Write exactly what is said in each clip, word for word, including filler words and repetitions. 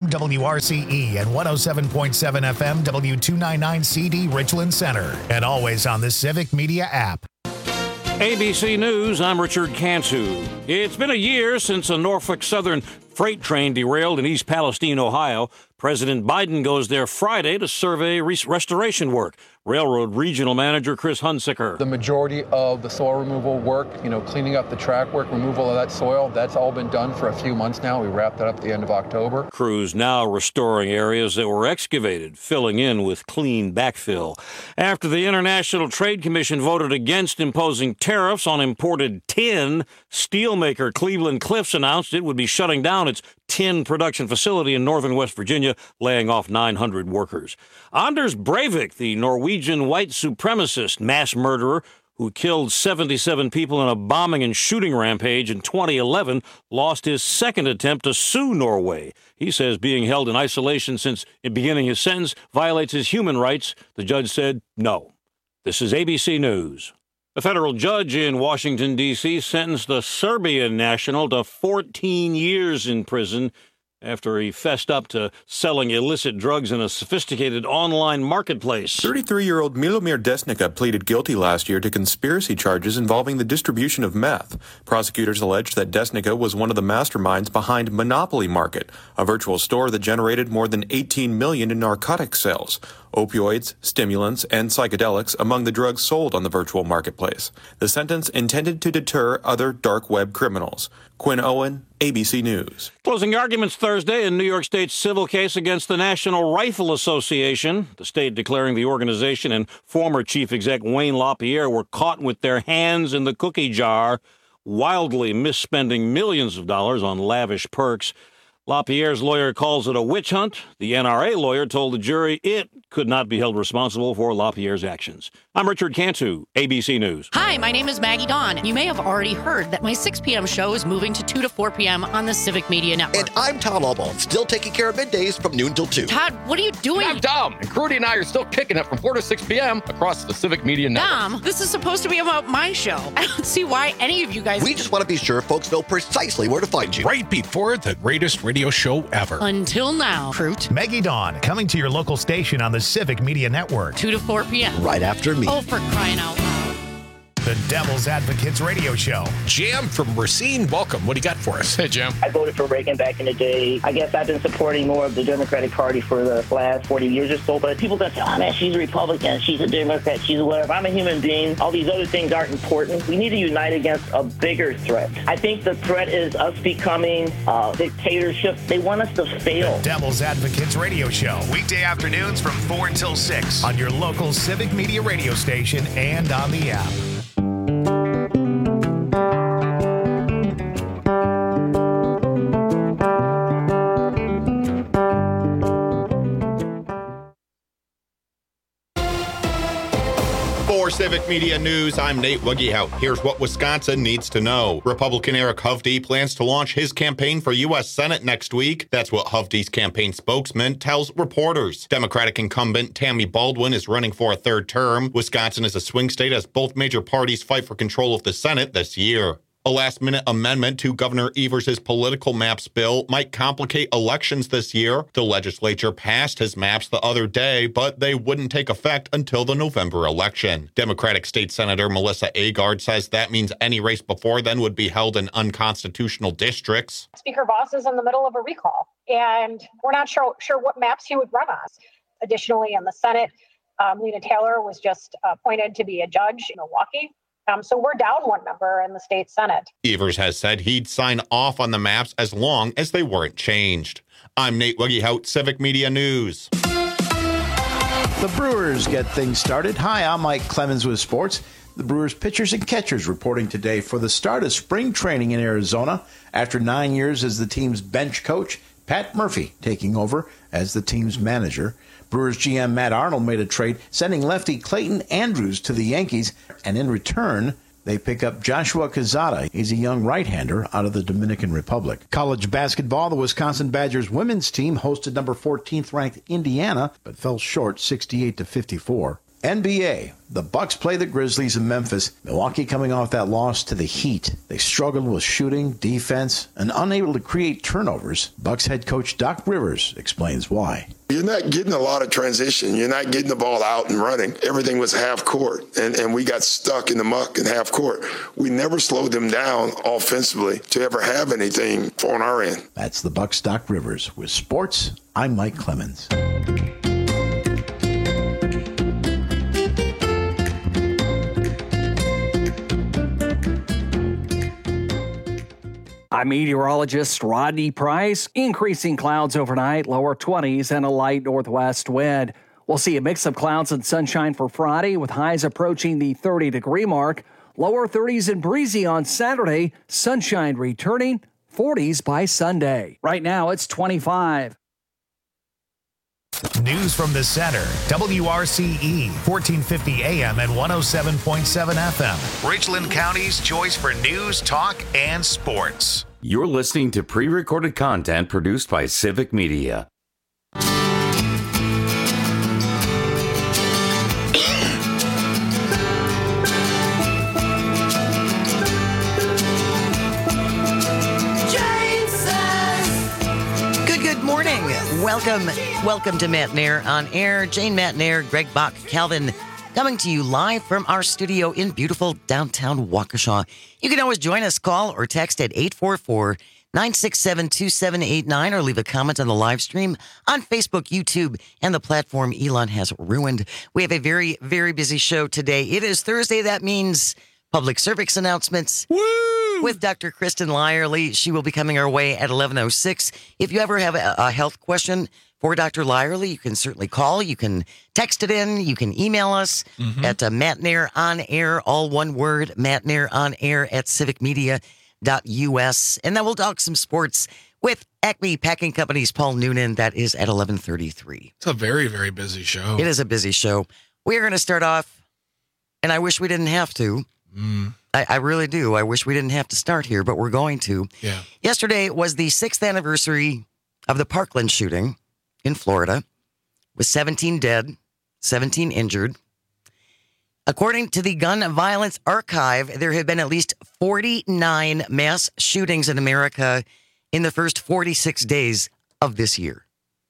W R C E, and one oh seven point seven F M W two ninety-nine C D Richland Center. And always on the Civic Media app. A B C News, I'm Richard Cantu. It's been a year since a Norfolk Southern freight train derailed in East Palestine, Ohio. President Biden goes there Friday to survey res- restoration work. Railroad Regional Manager Chris Hunsicker. The majority of the soil removal work, you know, cleaning up the track work, removal of that soil, that's all been done for a few months now. We wrapped that up at the end of October. Crews now restoring areas that were excavated, filling in with clean backfill. After the International Trade Commission voted against imposing tariffs on imported tin, steelmaker Cleveland Cliffs announced it would be shutting down its tin production facility in northern West Virginia, laying off nine hundred workers. Anders Breivik, the Norwegian white supremacist mass murderer who killed seventy-seven people in a bombing and shooting rampage in twenty eleven, lost his second attempt to sue Norway. He says being held in isolation since beginning his sentence violates his human rights. The judge said no. This is A B C News. A federal judge in Washington, D C sentenced a Serbian national to fourteen years in prison after he fessed up to selling illicit drugs in a sophisticated online marketplace. thirty-three-year-old Milomir Desnica pleaded guilty last year to conspiracy charges involving the distribution of meth. Prosecutors alleged that Desnica was one of the masterminds behind Monopoly Market, a virtual store that generated more than eighteen million dollars in narcotics sales, opioids, stimulants, and psychedelics among the drugs sold on the virtual marketplace. The sentence intended to deter other dark web criminals. Quinn Owen, A B C News. Closing arguments Thursday in New York State's civil case against the National Rifle Association, the state declaring the organization and former chief exec Wayne LaPierre were caught with their hands in the cookie jar, wildly misspending millions of dollars on lavish perks. LaPierre's lawyer calls it a witch hunt. The N R A lawyer told the jury it could not be held responsible for LaPierre's actions. I'm Richard Cantu, A B C News. Hi, my name is Maggie Dawn. You may have already heard that my six p.m. show is moving to two to four p.m. on the Civic Media Network. And I'm Tom Albaugh, still taking care of middays from noon till two. Todd, what are you doing? I'm Dom, and Crudy and I are still kicking it from four to six p.m. across the Civic Media Network. Dom, this is supposed to be about my show. I don't see why any of you guys... We just want to be sure folks know precisely where to find you. Right before the greatest radio show ever. Until now, Fruit. Maggie Dawn, coming to your local station on the Civic Media Network. two to four p.m. Right after me. Oh, for crying out loud. The Devil's Advocates Radio Show. Jam from Racine, welcome. What do you got for us? Hey, Jam. I voted for Reagan back in the day. I guess I've been supporting more of the Democratic Party for the last forty years or so. But people that say, oh, man, she's a Republican, she's a Democrat, she's a whatever. I'm a human being. All these other things aren't important. We need to unite against a bigger threat. I think the threat is us becoming a dictatorship. They want us to fail. The Devil's Advocates Radio Show. Weekday afternoons from four until six on your local Civic Media radio station and on the app. For Civic Media News, I'm Nate Wuggehout. Here's what Wisconsin needs to know. Republican Eric Hovde plans to launch his campaign for U S Senate next week. That's what Hovde's campaign spokesman tells reporters. Democratic incumbent Tammy Baldwin is running for a third term. Wisconsin is a swing state as both major parties fight for control of the Senate this year. A last-minute amendment to Governor Evers' political maps bill might complicate elections this year. The legislature passed his maps the other day, but they wouldn't take effect until the November election. Democratic State Senator Melissa Agard says that means any race before then would be held in unconstitutional districts. Speaker Voss is in the middle of a recall, and we're not sure, sure what maps he would run on. Additionally, in the Senate, um, Lena Taylor was just appointed to be a judge in Milwaukee. Um, so we're down one member in the state Senate. Evers has said he'd sign off on the maps as long as they weren't changed. I'm Nate Wuggehout, Civic Media News. The Brewers get things started. Hi, I'm Mike Clemens with sports. The Brewers pitchers and catchers reporting today for the start of spring training in Arizona. After nine years as the team's bench coach, Pat Murphy taking over as the team's manager. Brewers G M Matt Arnold made a trade, sending lefty Clayton Andrews to the Yankees, and in return, they pick up Joshua Quezada. He's a young right-hander out of the Dominican Republic. College basketball, the Wisconsin Badgers women's team hosted number fourteenth ranked Indiana, but fell short sixty-eight to fifty-four. N B A. The Bucks play the Grizzlies in Memphis. Milwaukee coming off that loss to the Heat. They struggled with shooting, defense, and unable to create turnovers. Bucks head coach Doc Rivers explains why. You're not getting a lot of transition. You're not getting the ball out and running. Everything was half court, and, and we got stuck in the muck in half court. We never slowed them down offensively to ever have anything on our end. That's the Bucks' Doc Rivers. With sports, I'm Mike Clemens. I'm meteorologist Rodney Price. Increasing clouds overnight, lower twenties and a light northwest wind. We'll see a mix of clouds and sunshine for Friday with highs approaching the thirty degree mark. Lower thirties and breezy on Saturday. Sunshine returning, forties by Sunday. Right now it's twenty-five. News from the center. W R C E, fourteen fifty A M and one oh seven point seven F M. Richland County's choice for news, talk, and sports. You're listening to pre-recorded content produced by Civic Media. Welcome, welcome to Matt Nair on Air. Jane Matt Nair, Greg Bach, Calvin, coming to you live from our studio in beautiful downtown Waukesha. You can always join us, call or text at eight four four, nine six seven, two seven eight nine or leave a comment on the live stream on Facebook, YouTube, and the platform Elon has ruined. We have a very, very busy show today. It is Thursday. That means public service announcements. Woo! With Doctor Kristen Lyerly. She will be coming our way at eleven oh six. If you ever have a, a health question for Doctor Lyerly, you can certainly call. You can text it in. You can email us mm-hmm. at uh, Matt Nair on air, all one word, Matt Nair on air at civic media dot U S. And then we'll talk some sports with Acme Packing Company's Paul Noonan. That is at eleven thirty-three. It's a very, very busy show. It is a busy show. We're going to start off, and I wish we didn't have to. Mm. I, I really do. I wish we didn't have to start here, but we're going to. Yeah. Yesterday was the sixth anniversary of the Parkland shooting in Florida, with seventeen dead, seventeen injured. According to the Gun Violence Archive, there have been at least forty-nine mass shootings in America in the first forty-six days of this year.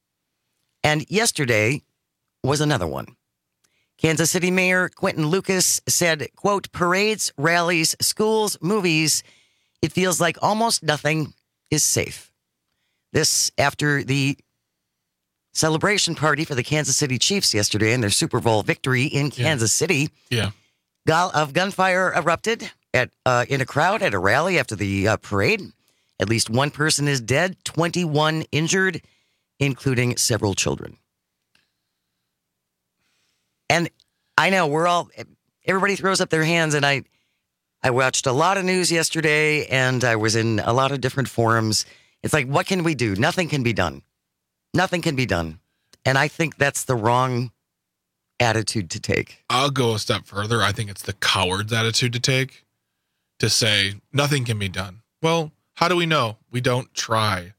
And yesterday was another one. Kansas City Mayor Quentin Lucas said, quote, parades, rallies, schools, movies, it feels like almost nothing is safe. This after the celebration party for the Kansas City Chiefs yesterday and their Super Bowl victory in Kansas yeah. City. Yeah. Gall of gunfire erupted at uh, in a crowd at a rally after the uh, parade. At least one person is dead, twenty-one injured, including several children. And I know we're all, everybody throws up their hands, and I I watched a lot of news yesterday, and I was in a lot of different forums. It's like, what can we do? Nothing can be done. Nothing can be done. And I think that's the wrong attitude to take. I'll go a step further. I think it's the coward's attitude to take, to say, nothing can be done. Well, how do we know? We don't try.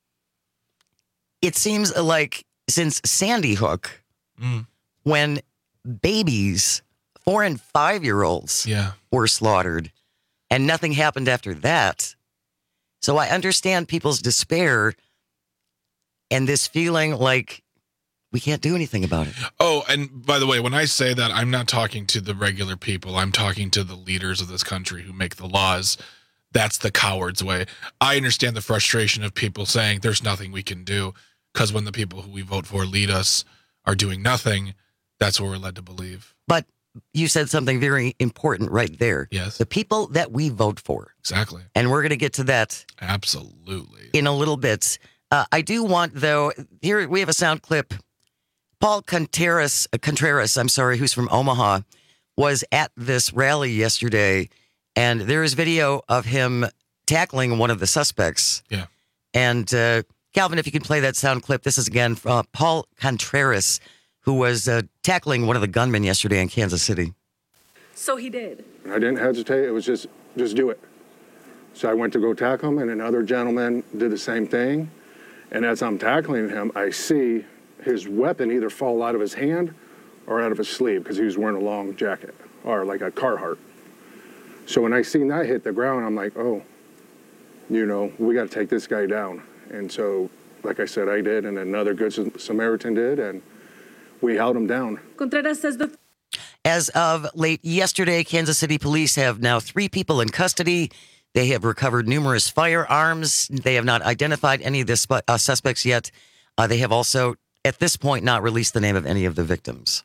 It seems like since Sandy Hook, mm. when babies, four and five-year-olds yeah. were slaughtered, and nothing happened after that. So I understand people's despair and this feeling like we can't do anything about it. Oh, and by the way, when I say that, I'm not talking to the regular people. I'm talking to the leaders of this country who make the laws. That's the coward's way. I understand the frustration of people saying there's nothing we can do, because when the people who we vote for lead us are doing nothing, that's what we're led to believe. But you said something very important right there. Yes. The people that we vote for. Exactly. And we're going to get to that. Absolutely. In a little bit. Uh, I do want, though, here we have a sound clip. Paul Contreras, uh, Contreras, I'm sorry, who's from Omaha, was at this rally yesterday, and there is video of him tackling one of the suspects. Yeah. And uh, Calvin, if you can play that sound clip, this is again uh, Paul Contreras, who was uh, tackling one of the gunmen yesterday in Kansas City. So he did. I didn't hesitate. It was just, just do it. So I went to go tackle him, and another gentleman did the same thing. And as I'm tackling him, I see his weapon either fall out of his hand or out of his sleeve because he was wearing a long jacket or like a Carhartt. So when I seen that hit the ground, I'm like, oh, you know, we got to take this guy down. And so, like I said, I did, and another good Samaritan did, and we held him down. Contreras says the As of late yesterday, Kansas City police have now three people in custody. They have recovered numerous firearms. They have not identified any of the sp- uh, suspects yet. Uh, they have also, at this point, not released the name of any of the victims.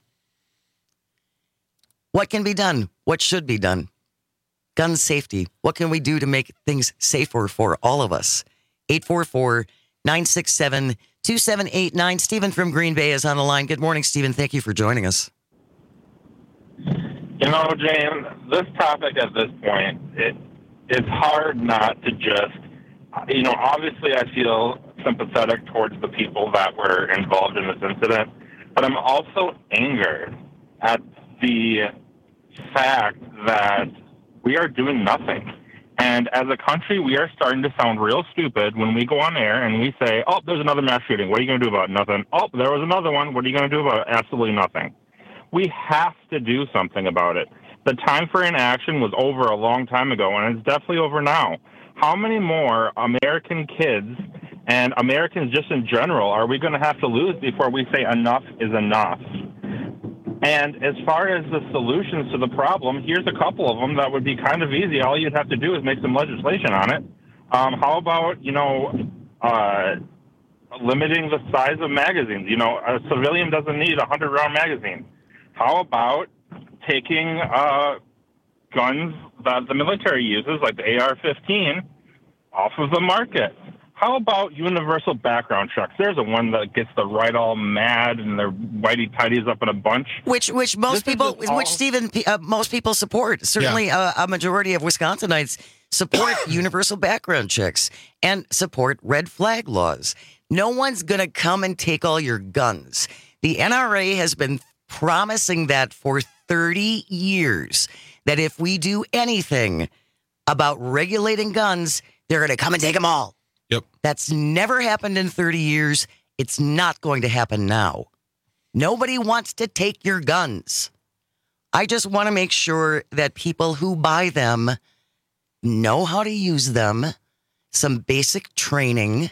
What can be done? What should be done? Gun safety. What can we do to make things safer for all of us? eight four four, nine six seven, two seven eight nine. Stephen from Green Bay is on the line. Good morning, Stephen. Thank you for joining us. You know, Jane, this topic at this point, it it's hard not to just, you know, obviously I feel sympathetic towards the people that were involved in this incident, but I'm also angered at the fact that we are doing nothing. And as a country, we are starting to sound real stupid when we go on air and we say, oh, there's another mass shooting. What are you going to do about it? Nothing. Oh, there was another one. What are you going to do about it? Absolutely nothing. We have to do something about it. The time for inaction was over a long time ago, and it's definitely over now. How many more American kids and Americans just in general are we going to have to lose before we say enough is enough? And as far as the solutions to the problem, here's a couple of them that would be kind of easy. All you'd have to do is make some legislation on it. Um, how about, you know, uh, limiting the size of magazines? You know, a civilian doesn't need a hundred-round magazine. How about taking uh, guns that the military uses, like the A R fifteen, off of the market? How about universal background checks? There's a one that gets the right all mad and their whitey-tidies up in a bunch. Which which most This people, is all- which Stephen, uh, most people support. Certainly uh, a majority of Wisconsinites support universal background checks and support red flag laws. No one's going to come and take all your guns. The N R A has been promising that for thirty years, that if we do anything about regulating guns, they're going to come and take them all. Yep. That's never happened in thirty years. It's not going to happen now. Nobody wants to take your guns. I just want to make sure that people who buy them know how to use them, some basic training,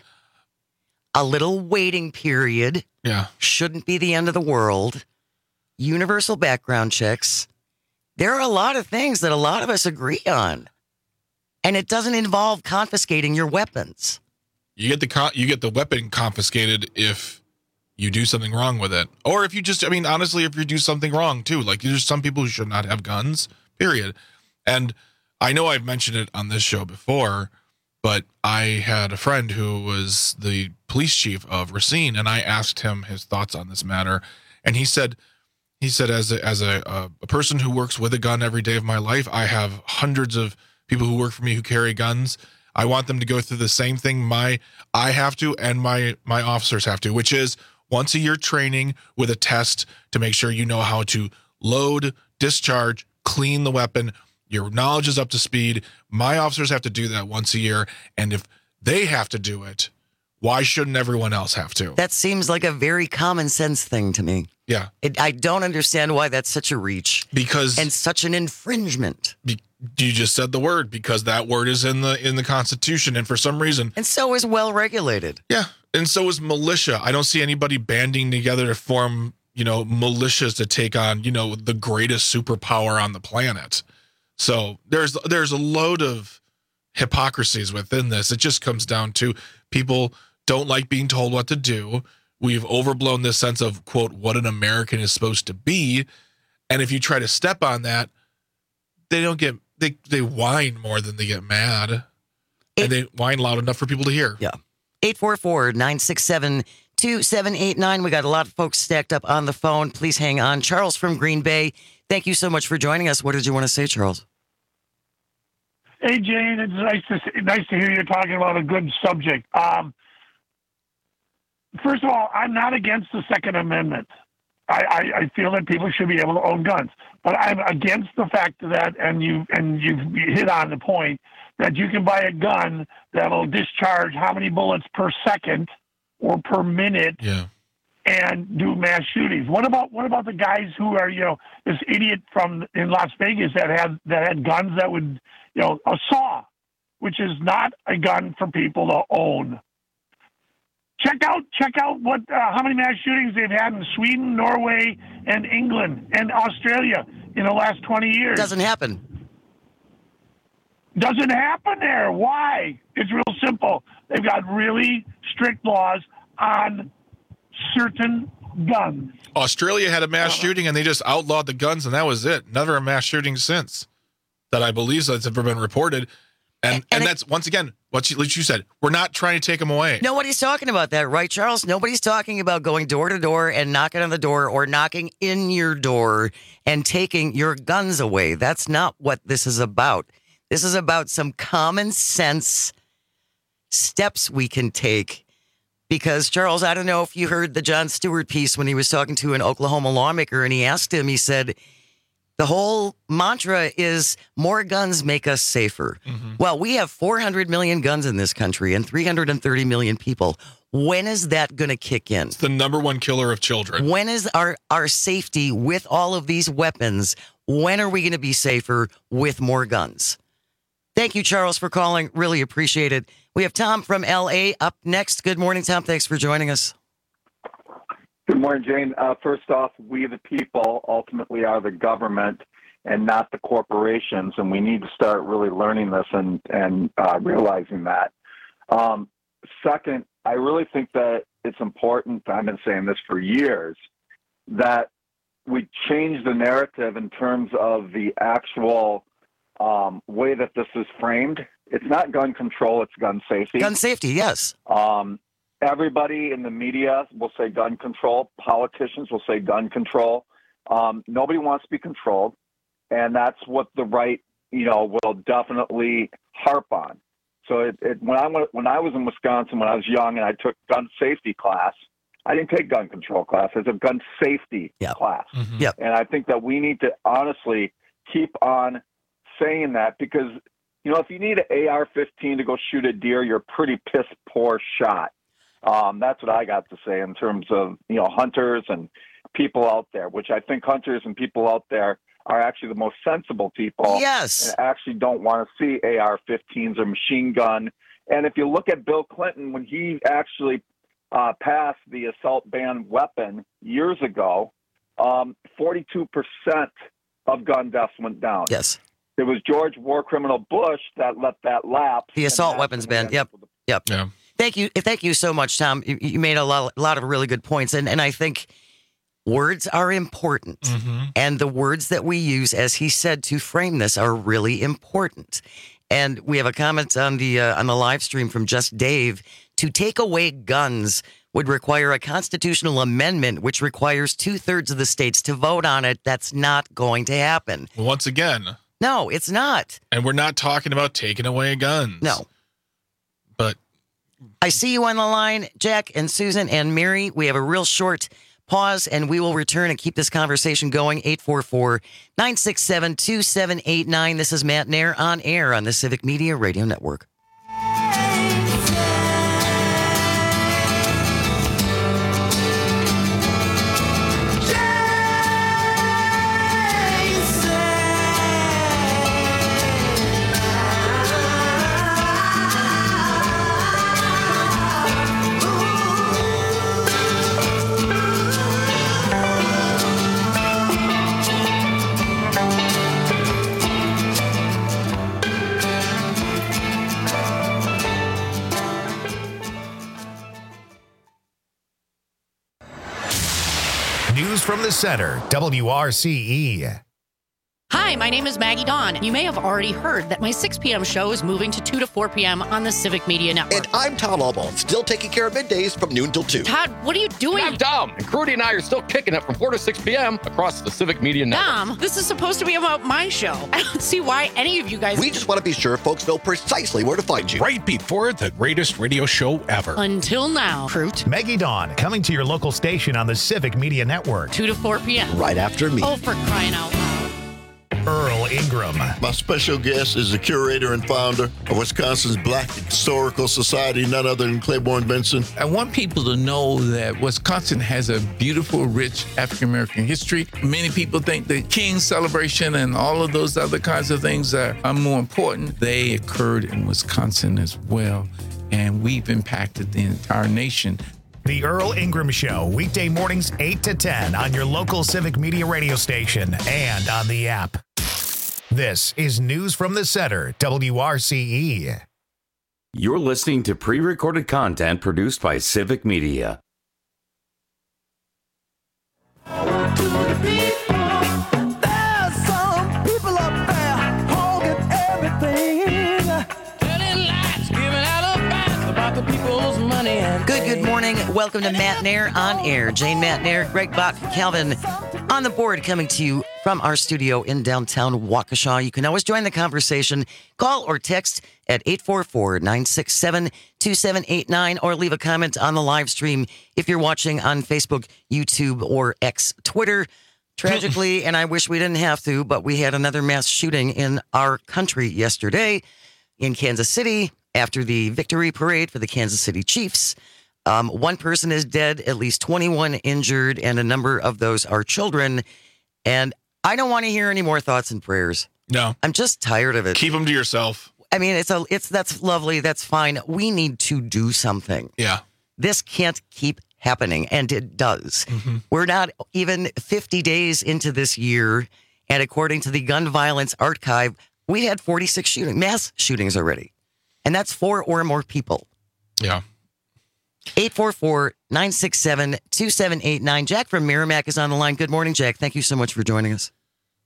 a little waiting period. Yeah. Shouldn't be the end of the world. Universal background checks. There are a lot of things that a lot of us agree on. And it doesn't involve confiscating your weapons. You get the con- you get the weapon confiscated if you do something wrong with it, or if you just, I mean, honestly, if you do something wrong too. Like there's some people who should not have guns, period. And I know I've mentioned it on this show before, but I had a friend who was the police chief of Racine, and I asked him his thoughts on this matter, and he said, he said, as a, as a, a, a person who works with a gun every day of my life, I have hundreds of people who work for me who carry guns. I want them to go through the same thing my I have to and my my officers have to, which is once a year training with a test to make sure you know how to load, discharge, clean the weapon. Your knowledge is up to speed. My officers have to do that once a year, and if they have to do it, why shouldn't everyone else have to? That seems like a very common sense thing to me. Yeah. It, I don't understand why that's such a reach. Because and such an infringement. Be, you just said the word, because that word is in the in the Constitution, and for some reason, and so is well regulated. Yeah, and so is militia. I don't see anybody banding together to form, you know, militias to take on, you know, the greatest superpower on the planet. So there's there's a load of hypocrisies within this. It just comes down to people don't like being told what to do. We've overblown this sense of, quote, what an American is supposed to be. And if you try to step on that, they don't get, they, they whine more than they get mad. And they whine loud enough for people to hear. Yeah. eight four four, nine six seven, two seven eight nine. We got a lot of folks stacked up on the phone. Please hang on. Charles from Green Bay, thank you so much for joining us. What did you want to say, Charles? Hey, Jane, it's nice to see, nice to hear you talking about a good subject. Um, first of all, I'm not against the Second Amendment. I, I, I feel that people should be able to own guns, but I'm against the fact that, and you and you've hit on the point, that you can buy a gun that'll discharge how many bullets per second or per minute. Yeah. and do mass shootings. What about what about the guys who are, you know, this idiot from in Las Vegas that had that had guns that would, you know, a saw, which is not a gun for people to own. Check out check out what uh, how many mass shootings they've had in Sweden, Norway, and England and Australia in the last twenty years. Doesn't happen. Doesn't happen there. Why? It's real simple. They've got really strict laws on certain guns. Australia had a mass shooting and they just outlawed the guns and that was it. Never a mass shooting since that I believe that's ever been reported. And and, and, and that's, once again, what you, what you said, we're not trying to take them away. Nobody's talking about that, right, Charles? Nobody's talking about going door to door and knocking on the door or knocking in your door and taking your guns away. That's not what this is about. This is about some common sense steps we can take. Because, Charles, I don't know if you heard the Jon Stewart piece when he was talking to an Oklahoma lawmaker and he asked him, he said, the whole mantra is more guns make us safer. Mm-hmm. Well, we have four hundred million guns in this country and three hundred thirty million people. When is that going to kick in? It's the number one killer of children. When is our, our safety with all of these weapons? When are we going to be safer with more guns? Thank you, Charles, for calling. Really appreciate it. We have Tom from L A up next. Good morning, Tom. Thanks for joining us. Good morning, Jane. Uh, first off, we the people ultimately are the government and not the corporations, and we need to start really learning this and, and uh, realizing that. Um, second, I really think that it's important, I've been saying this for years, that we change the narrative in terms of the actual um, way that this is framed. It's not gun control, it's gun safety. Gun safety, yes. Um, everybody in the media will say gun control. Politicians will say gun control. Um, nobody wants to be controlled. And that's what the right, you know, will definitely harp on. So it, it, when I went, when I was in Wisconsin, when I was young and I took gun safety class, I didn't take gun control class. I took gun safety yep. class. Mm-hmm. Yep. And I think that we need to honestly keep on saying that because, you know, if you need an A R fifteen to go shoot a deer, you're a pretty piss poor shot. Um, that's what I got to say in terms of, you know, hunters and people out there, which I think hunters and people out there are actually the most sensible people. Yes. And actually don't want to see A R fifteens or machine gun. And if you look at Bill Clinton, when he actually uh, passed the assault ban weapon years ago, um, forty-two percent of gun deaths went down. Yes. It was George War Criminal Bush that let that lapse. The assault weapons ban. Yep. Yep. Yeah. Thank you. Thank you so much, Tom. You, you made a lot, a lot of really good points. And, and I think words are important. Mm-hmm. And the words that we use, as he said, to frame this are really important. And we have a comment on the uh, on the live stream from Just Dave. To take away guns would require a constitutional amendment, which requires two-thirds of the states to vote on it. That's not going to happen. Once again. No, it's not. And we're not talking about taking away guns. No. But I see you on the line, Jack and Susan and Mary. We have a real short pause, and we will return and keep this conversation going. eight four four, nine six seven, two seven eight nine. This is Matt Nair on air on the Civic Media Radio Network. From the center, W R C E. Hi, my name is Maggie Dawn. You may have already heard that my six p.m. show is moving to two to four p.m. on the Civic Media Network. And I'm Tom Albaugh, still taking care of middays from noon till two. Todd, what are you doing? I'm Dom, and Crudy and I are still kicking it from four to six p.m. across the Civic Media Network. Dom, this is supposed to be about my show. I don't see why any of you guys... We just want to be sure folks know precisely where to find you. Right before the greatest radio show ever. Until now. Fruit. Maggie Dawn, coming to your local station on the Civic Media Network. two to four p.m. Right after me. Oh, for crying out loud. Earl Ingram. My special guest is the curator and founder of Wisconsin's Black Historical Society, none other than Claiborne Benson. I want people to know that Wisconsin has a beautiful, rich African-American history. Many people think the King's celebration and all of those other kinds of things are, are more important. They occurred in Wisconsin as well, and we've impacted the entire nation. The Earl Ingram Show, weekday mornings eight to ten on your local Civic Media radio station and on the app. This is News from the Center, W R C E. You're listening to pre-recorded content produced by Civic Media. Good, good morning. Welcome to Matt Nair on Air. Jane Matt Nair, Greg Bach, Calvin on the board, coming to you from our studio in downtown Waukesha. You can always join the conversation. Call or text at eight four four, nine six seven, two seven eight nine or leave a comment on the live stream if you're watching on Facebook, YouTube, or X Twitter. Tragically, and I wish we didn't have to, but we had another mass shooting in our country yesterday in Kansas City after the victory parade for the Kansas City Chiefs. Um, one person is dead, at least twenty-one injured, and a number of those are children. And I don't want to hear any more thoughts and prayers. No. I'm just tired of it. Keep them to yourself. I mean, it's a, it's that's lovely. That's fine. We need to do something. Yeah. This can't keep happening, and it does. Mm-hmm. We're not even fifty days into this year, and according to the Gun Violence Archive, we had forty-six shooting, mass shootings already. And that's four or more people. Yeah. eight four four, nine six seven, two seven eight nine. Jack from Merrimack is on the line. Good morning, Jack. Thank you so much for joining us.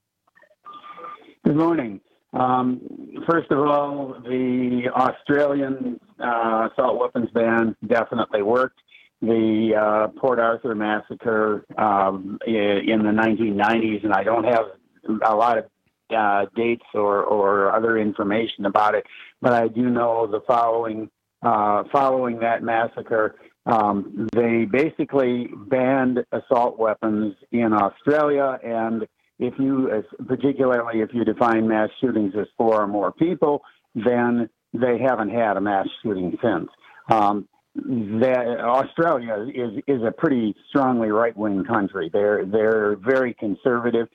Good morning. Um, first of all, the Australian uh, assault weapons ban definitely worked. The uh, Port Arthur massacre um, in the nineteen nineties, and I don't have a lot of uh, dates or, or other information about it, but I do know the following. Uh, following that massacre, um, they basically banned assault weapons in Australia, and if you, particularly if you define mass shootings as four or more people, then they haven't had a mass shooting since. Um, that Australia is is a pretty strongly right-wing country. They're they're very conservative.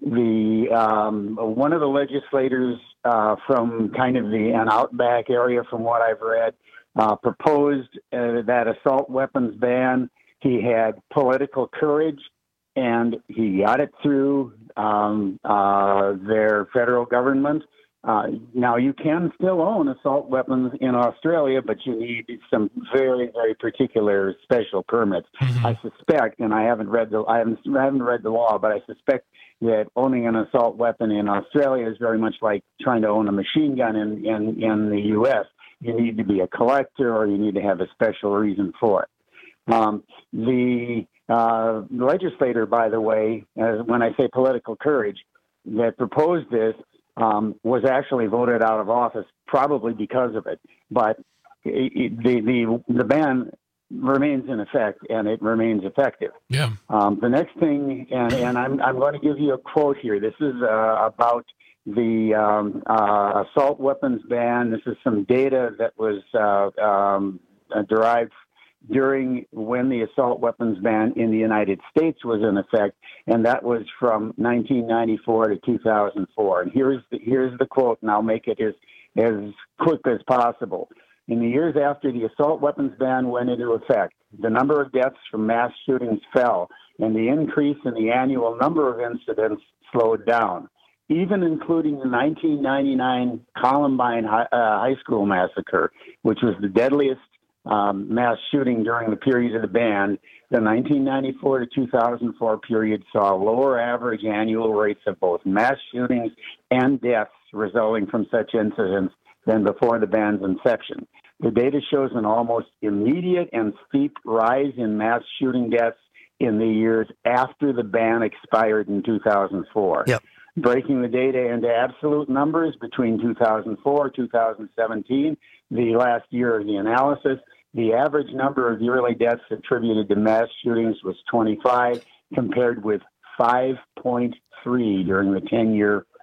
The um, one of the legislators uh, from kind of the an outback area, from what I've read, uh, proposed uh, that assault weapons ban. He had political courage, and he got it through um, uh, their federal government. Uh, now, you can still own assault weapons in Australia, but you need some very, very particular special permits. Mm-hmm. I suspect, and I haven't read the I haven't I haven't read the law, but I suspect that owning an assault weapon in Australia is very much like trying to own a machine gun in, in, in the U S. You need to be a collector, or you need to have a special reason for it. Um, the uh, legislator, by the way, as when I say political courage, that proposed this, Um, was actually voted out of office probably because of it. But it, it, the, the the ban remains in effect, and it remains effective. Yeah. Um, the next thing, and, and I'm I'm going to give you a quote here. This is uh, about the um, uh, assault weapons ban. This is some data that was uh, um, uh, derived during when the assault weapons ban in the United States was in effect, and that was from nineteen ninety-four to two thousand four. And here's the, here's the quote, and I'll make it as, as quick as possible. In the years after the assault weapons ban went into effect, the number of deaths from mass shootings fell, and the increase in the annual number of incidents slowed down. Even including the nineteen ninety-nine Columbine high, uh, high school massacre, which was the deadliest Um, mass shooting during the period of the ban, the nineteen ninety-four to two thousand four period saw lower average annual rates of both mass shootings and deaths resulting from such incidents than before the ban's inception. The data shows an almost immediate and steep rise in mass shooting deaths in the years after the ban expired in two thousand four. Yep. Breaking the data into absolute numbers between two thousand four and two thousand seventeen, the last year of the analysis, the average number of yearly deaths attributed to mass shootings was twenty-five, compared with five point three during the ten-year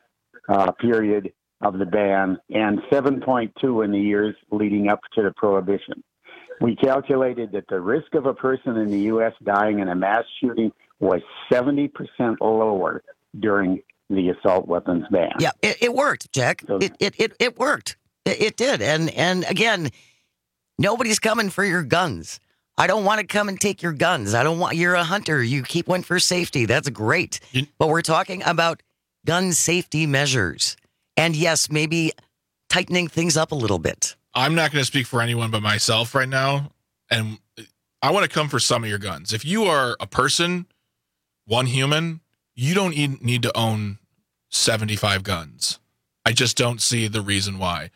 uh, period of the ban and seven point two in the years leading up to the prohibition. We calculated that the risk of a person in the U S dying in a mass shooting was seventy percent lower during the assault weapons ban. Yeah, it, it worked, Jack. So, it, it it it worked. It, it did. And and again, nobody's coming for your guns. I don't want to come and take your guns. I don't want, you're a hunter. You keep one for safety. That's great. You, but we're talking about gun safety measures. And yes, maybe tightening things up a little bit. I'm not going to speak for anyone but myself right now. And I want to come for some of your guns. If you are a person, one human, you don't need to own seventy-five guns. I just don't see the reason why.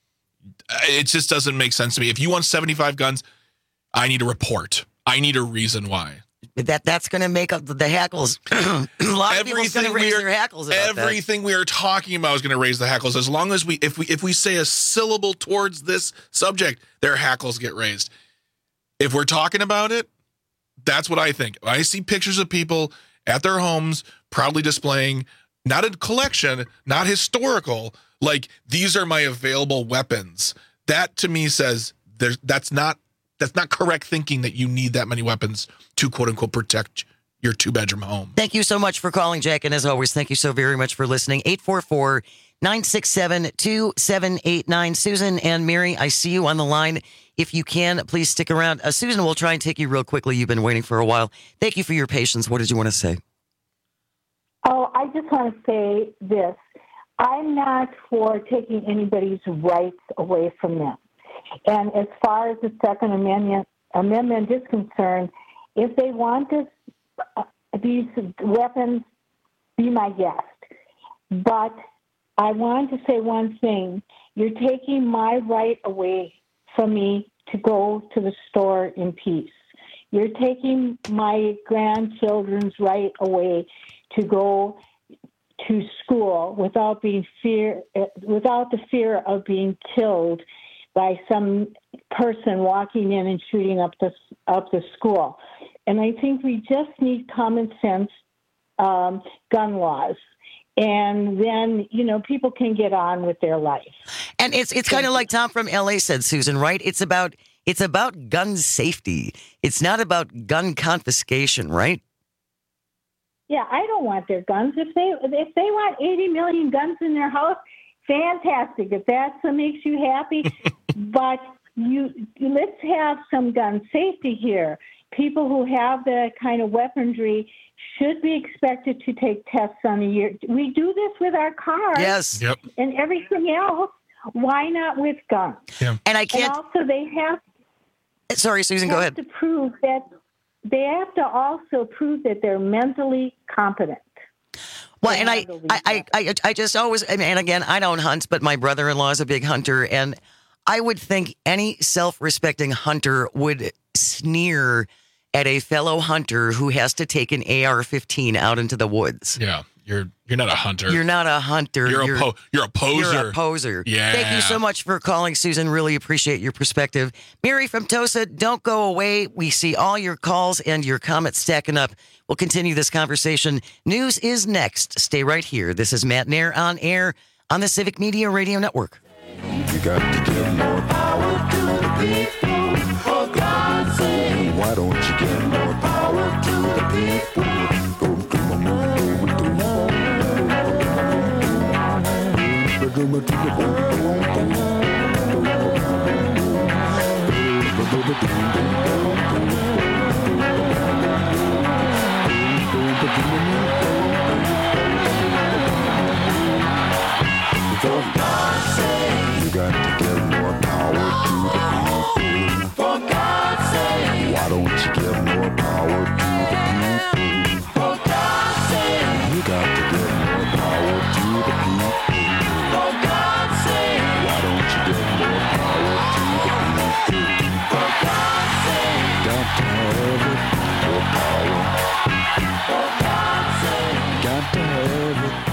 It just doesn't make sense to me. If you want seventy-five guns, I need a report. I need a reason why. That that's going to make up the hackles. A lot of people's going to raise their hackles about Everything that. we are talking about is going to raise the hackles. As long as we, if we, if we say a syllable towards this subject, their hackles get raised. If we're talking about it, that's what I think. I see pictures of people at their homes proudly displaying not a collection, not historical, like these are my available weapons. That to me says there's that's not. That's not correct thinking that you need that many weapons to, quote unquote, protect your two bedroom home. Thank you so much for calling, Jack. And as always, thank you so very much for listening. eight four four, nine six seven, two seven eight nine. Susan and Mary, I see you on the line. If you can, please stick around. Uh, Susan, we'll try and take you real quickly. You've been waiting for a while. Thank you for your patience. What did you want to say? Oh, I just want to say this. I'm not for taking anybody's rights away from them. And as far as the Second Amendment, Amendment is concerned, if they want this, uh, these weapons, be my guest. But I want to say one thing. You're taking my right away from me to go to the store in peace. You're taking my grandchildren's right away to go to school without being fear, uh, without the fear of being killed by some person walking in and shooting up the up the school. And I think we just need common sense um, gun laws. And then, you know, people can get on with their life. And it's it's kind of like Tom from L A said, Susan, right? It's about it's about gun safety. It's not about gun confiscation, right? Yeah, I don't want their guns. If they if they want eighty million guns in their house, fantastic. If that's what makes you happy, but you let's have some gun safety here. People who have that kind of weaponry should be expected to take tests on a year. We do this with our cars, yes, yep, and everything else. Why not with guns? Yeah. And I can't. And also, they have. Sorry, Susan. Have go ahead. To prove that they have to also prove that they're mentally competent. Well, and I, I, I, I just always, and again, I don't hunt, but my brother-in-law is a big hunter, and I would think any self-respecting hunter would sneer at a fellow hunter who has to take an A R fifteen out into the woods. Yeah, you're you're not a hunter. You're not a hunter. You're, you're a po- you're a poser. You're a poser. Yeah. Thank you so much for calling, Susan. Really appreciate your perspective. Mary from Tosa, don't go away. We see all your calls and your comments stacking up. We'll continue this conversation. News is next. Stay right here. This is Matt Nair on air on the Civic Media Radio Network. You got to give more power to the people, for God's sake. Why don't you give more power to the people? Go to my moon, go to my moon, for God's sake, you got to give more power to the people. For God's sake, why don't you give more power to the people? For God's sake, you got to give more power to the people. For God's sake, why don't you give more power to the people? For God's sake, got to have it, more power. For God's sake, got to have it.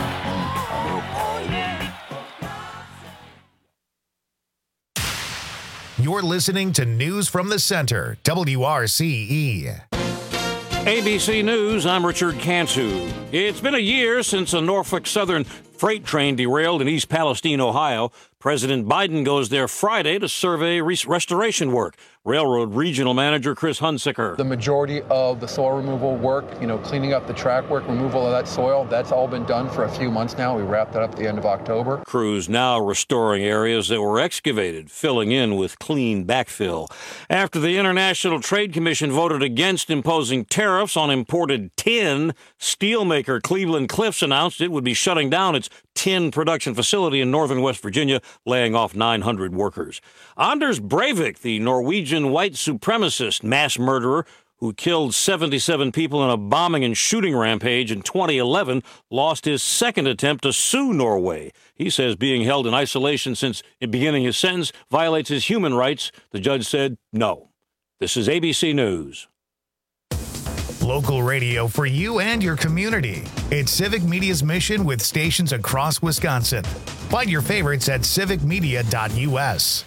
You're listening to News from the Center, W R C E. A B C News, I'm Richard Cantu. It's been a year since a Norfolk Southern freight train derailed in East Palestine, Ohio. President Biden goes there Friday to survey res- restoration work. Railroad Regional Manager Chris Hunsicker. The majority of the soil removal work, you know, cleaning up the track work, removal of that soil, that's all been done for a few months now. We wrapped that up at the end of October. Crews now restoring areas that were excavated, filling in with clean backfill. After the International Trade Commission voted against imposing tariffs on imported tin, steelmaker Cleveland Cliffs announced it would be shutting down its tin production facility in northern West Virginia, laying off nine hundred workers. Anders Breivik, the Norwegian white supremacist mass murderer who killed seventy-seven people in a bombing and shooting rampage in twenty eleven, lost his second attempt to sue Norway. He says being held in isolation since beginning his sentence violates his human rights. The judge said no. This is A B C News. Local radio for you and your community. It's Civic Media's mission with stations across Wisconsin. Find your favorites at civic media dot U S.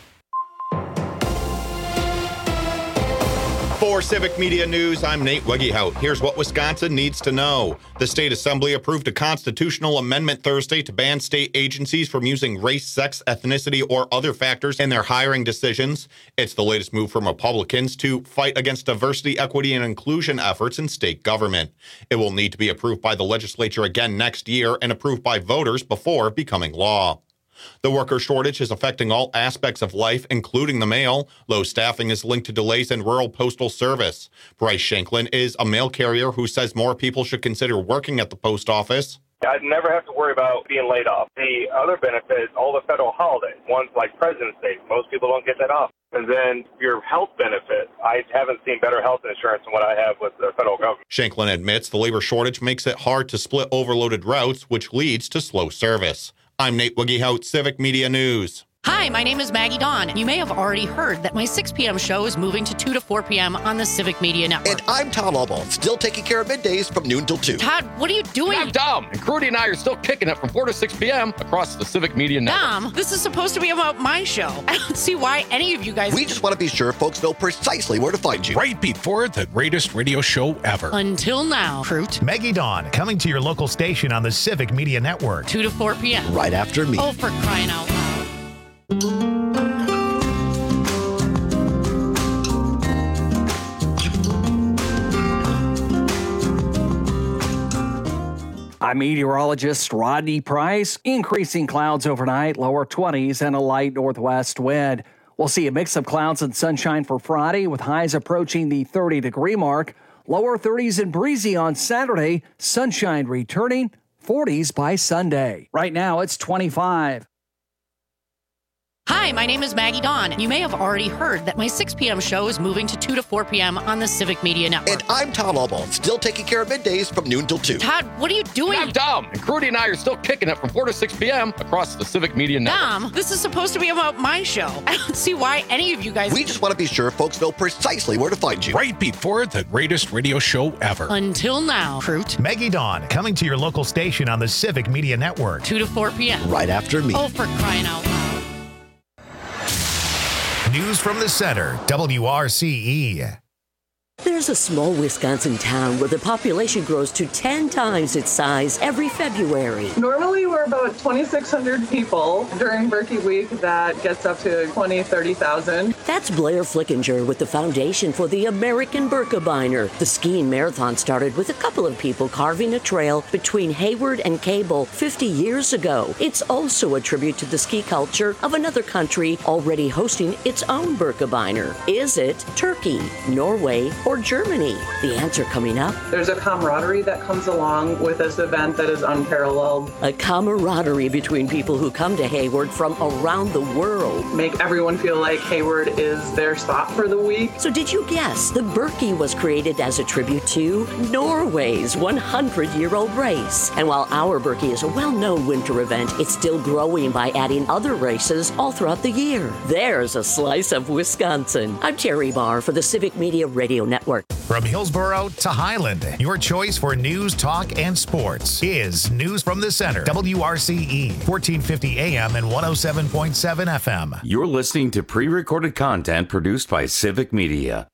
For Civic Media News, I'm Nate Wegehout. Here's what Wisconsin needs to know. The State Assembly approved a constitutional amendment Thursday to ban state agencies from using race, sex, ethnicity, or other factors in their hiring decisions. It's the latest move from Republicans to fight against diversity, equity, and inclusion efforts in state government. It will need to be approved by the legislature again next year and approved by voters before becoming law. The worker shortage is affecting all aspects of life, including the mail. Low staffing is linked to delays in rural postal service. Bryce Shanklin is a mail carrier who says more people should consider working at the post office. I'd never have to worry about being laid off. The other benefit is all the federal holidays, ones like President's Day. Most people don't get that off. And then your health benefit. I haven't seen better health insurance than what I have with the federal government. Shanklin admits the labor shortage makes it hard to split overloaded routes, which leads to slow service. I'm Nate Wegehout, Civic Media News. Hi, my name is Maggie Dawn. You may have already heard that my six p.m. show is moving to two to four p.m. on the Civic Media Network. And I'm Todd Albaugh, still taking care of middays from noon till two. Todd, what are you doing? I'm Dom, and Crudy and I are still kicking it from four to six p.m. across the Civic Media Network. Dom, this is supposed to be about my show. I don't see why any of you guys... We just want to be sure folks know precisely where to find you. Right before the greatest radio show ever. Until now, Fruit. Maggie Dawn, coming to your local station on the Civic Media Network. two to four p.m. Right after me. Oh, for crying out loud. I'm meteorologist Rodney Price. Increasing clouds overnight, lower twenties and a light northwest wind. We'll see a mix of clouds and sunshine for Friday with highs approaching the thirty degree mark. Lower thirties and breezy on Saturday. Sunshine returning, forties by Sunday. Right now it's twenty-five. Hi, my name is Maggie Dawn. You may have already heard that my six p.m. show is moving to two to four p.m. on the Civic Media Network. And I'm Todd Albaugh, still taking care of middays from noon till two. Todd, what are you doing? I'm Dom, and Crudy and I are still kicking it from four to six p.m. across the Civic Media Network. Dom, this is supposed to be about my show. I don't see why any of you guys... We just want to be sure folks know precisely where to find you. Right before the greatest radio show ever. Until now, Fruit. Maggie Dawn, coming to your local station on the Civic Media Network. two to four p.m. Right after me. Oh, for crying out loud. News from the center, W R C E. There's a small Wisconsin town where the population grows to ten times its size every February. Normally, we're about twenty-six hundred people. During Berkey Week, that gets up to twenty, thirty thousand. That's Blair Flickinger with the Foundation for the American Birkebeiner. The skiing marathon started with a couple of people carving a trail between Hayward and Cable fifty years ago. It's also a tribute to the ski culture of another country already hosting its own Birkebeiner. Is it Turkey, Norway, or Germany? The answer coming up. There's a camaraderie that comes along with this event that is unparalleled. A camaraderie between people who come to Hayward from around the world. Make everyone feel like Hayward is their spot for the week. So did you guess the Berkey was created as a tribute to Norway's one hundred year old race? And while our Berkey is a well-known winter event, it's still growing by adding other races all throughout the year. There's a slice of Wisconsin. I'm Terry Barr for the Civic Media Radio Network. From Hillsboro to Highland, your choice for news, talk, and sports is News from the Center, W R C E, fourteen fifty A M and one oh seven point seven F M. You're listening to pre-recorded content produced by Civic Media.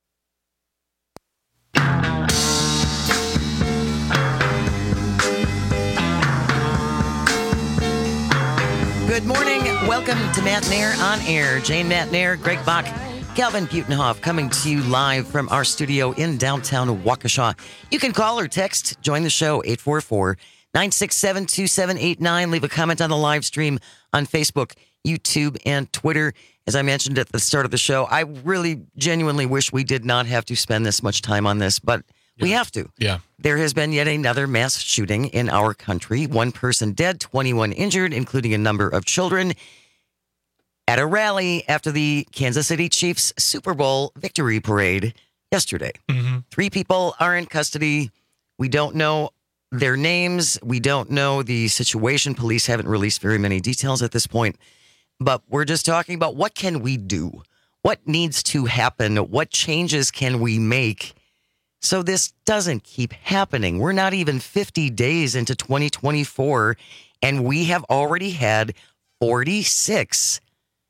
Good morning. Welcome to Matt Nair on Air. Jane Matt Nair, Greg Bach, Calvin Butenhoff coming to you live from our studio in downtown Waukesha. You can call or text, join the show, eight four four, nine six seven, two seven eight nine. Leave a comment on the live stream on Facebook, YouTube, and Twitter. As I mentioned at the start of the show, I really genuinely wish we did not have to spend this much time on this, but yeah. we have to. Yeah. There has been yet another mass shooting in our country. One person dead, twenty-one injured, including a number of children, at a rally after the Kansas City Chiefs Super Bowl victory parade yesterday. Mm-hmm. Three people are in custody. We don't know their names. We don't know the situation. Police haven't released very many details at this point. But we're just talking about what can we do? What needs to happen? What changes can we make so this doesn't keep happening? We're not even fifty days into twenty twenty-four, and we have already had forty-six,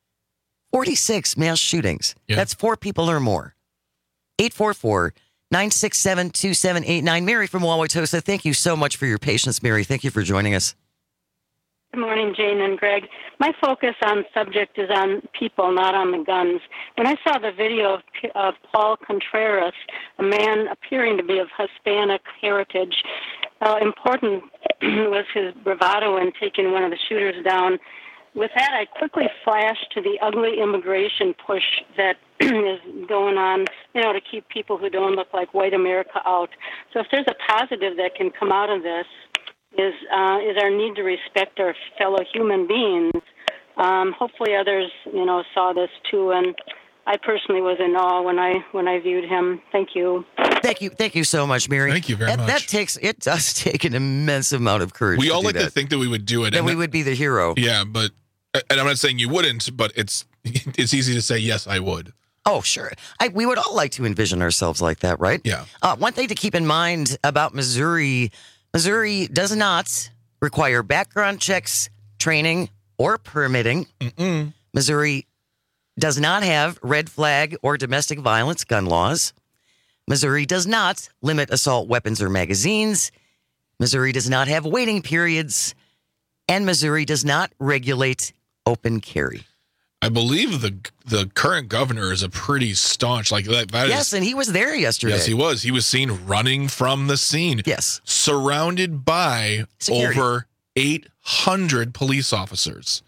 forty-six mass shootings. Yeah. That's four people or more. eight four four, nine six seven, two seven eight nine. Mary from Wauwatosa, thank you so much for your patience, Mary. Thank you for joining us. Good morning, Jane and Greg. My focus on subject is on people, not on the guns. When I saw the video of, of Paul Contreras, a man appearing to be of Hispanic heritage, how important was his bravado in taking one of the shooters down. With that, I quickly flashed to the ugly immigration push that is going on, you know, to keep people who don't look like white America out. So if there's a positive that can come out of this, is uh, is our need to respect our fellow human beings. Um, hopefully others, you know, saw this too, and I personally was in awe when I when I viewed him. Thank you. Thank you, thank you so much, Mary. Thank you very that, much. That takes it does take an immense amount of courage. We to all do like that. to think that we would do it, that and we that, would be the hero. Yeah, but and I'm not saying you wouldn't, but it's it's easy to say yes, I would. Oh, sure. I, we would all like to envision ourselves like that, right? Yeah. Uh, one thing to keep in mind about Missouri: Missouri does not require background checks, training, or permitting. Mm-mm. Missouri does not have red flag or domestic violence gun laws. Missouri does not limit assault weapons or magazines. Missouri does not have waiting periods. And Missouri does not regulate open carry. I believe the the current governor is a pretty staunch, like that. that yes, is, and he was there yesterday. Yes, he was. He was seen running from the scene. Yes. Surrounded by Security. over eight hundred police officers.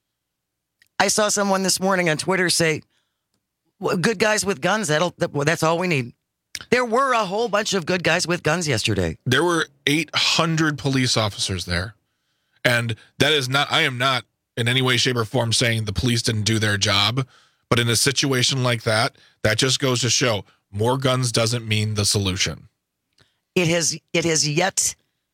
I saw someone this morning on Twitter say, well, good guys with guns, that'll, that, well, that's all we need. There were a whole bunch of good guys with guns yesterday. There were eight hundred police officers there. And that is not, I am not in any way, shape, or form saying the police didn't do their job. But in a situation like that, that just goes to show more guns doesn't mean the solution. It has it has yet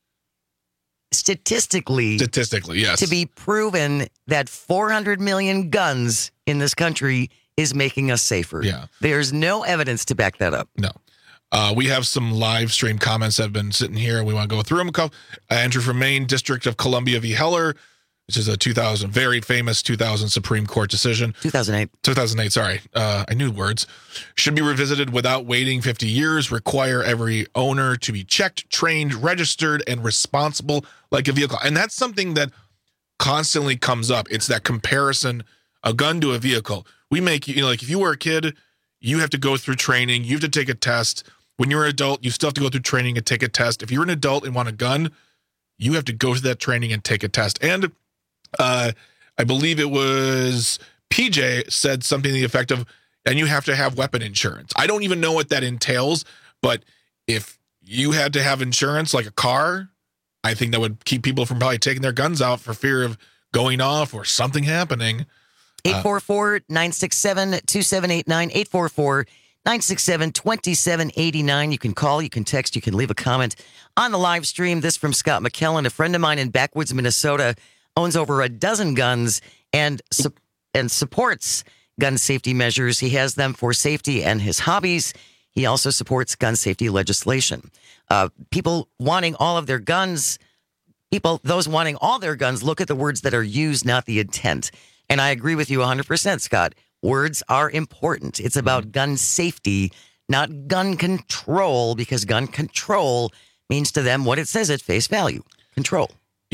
statistically statistically yes to be proven that four hundred million guns in this country is making us safer. Yeah. There's no evidence to back that up. No. Uh, we have some live stream comments that have been sitting here. We want to go through them. Uh, Andrew from Maine, District of Columbia v. Heller, which is a two thousand, very famous two thousand Supreme Court decision. two thousand eight. two thousand eight, sorry. Uh, I knew words. Should be revisited without waiting fifty years. Require every owner to be checked, trained, registered, and responsible like a vehicle. And that's something that constantly comes up. It's that comparison, a gun to a vehicle. We make, you know, like if you were a kid, you have to go through training. You have to take a test. When you're an adult, you still have to go through training and take a test. If you're an adult and want a gun, you have to go through that training and take a test. And uh, I believe it was P J said something to the effect of, and you have to have weapon insurance. I don't even know what that entails, but if you had to have insurance like a car, I think that would keep people from probably taking their guns out for fear of going off or something happening. eight four four, nine six seven, two seven eight nine, eight four four, nine six seven, two seven eight nine. You can call, you can text, you can leave a comment on the live stream. This from Scott McKellen, a friend of mine in Backwoods, Minnesota, owns over a dozen guns and su- and supports gun safety measures. He has them for safety and his hobbies. He also supports gun safety legislation. Uh, people wanting all of their guns, people, those wanting all their guns, look at the words that are used, not the intent. And I agree with you one hundred percent, Scott. Words are important. It's about gun safety, not gun control, because gun control means to them what it says at face value, control. Yeah.